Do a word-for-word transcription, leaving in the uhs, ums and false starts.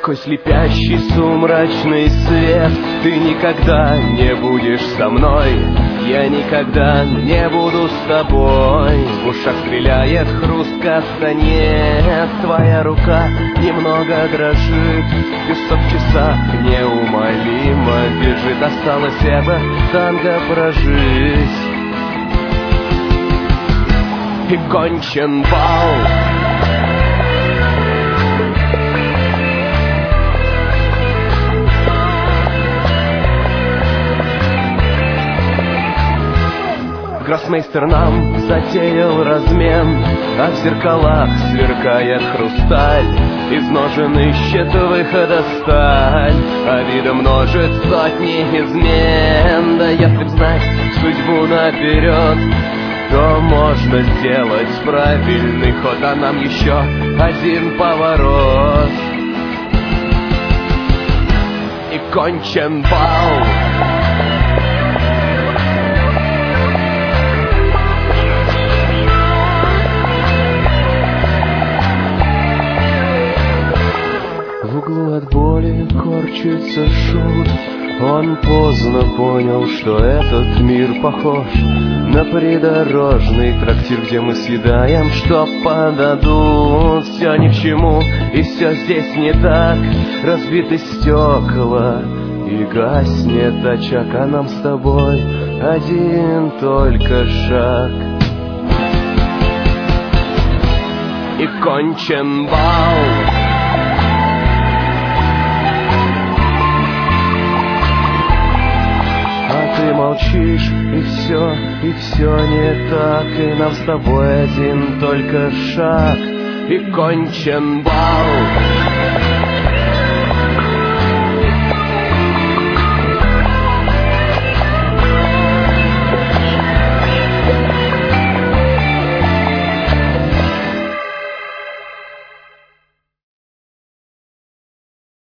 Такой слепящий сумрачный свет, ты никогда не будешь со мной, я никогда не буду с тобой. В ушах стреляет хруст кастанет, твоя рука немного дрожит, песок в часах неумолимо бежит. Осталось это танго прожить, и кончен бал. Гроссмейстер нам затеял размен, а в зеркалах сверкает хрусталь. Из ножен ищет выхода сталь, а вида множит сотни измен. Да если б знать судьбу наперед, то можно сделать правильный ход, а нам еще один поворот, и кончен бал. В углу от боли корчится шут, он поздно понял, что этот мир похож на придорожный трактир, где мы съедаем, что подадут. Все ни к чему, и все здесь не так. Разбиты стекла, и гаснет очаг, а нам с тобой один только шаг, и кончен бал. Ты молчишь, и все, и все не так, и нам с тобой один только шаг, и кончен бал.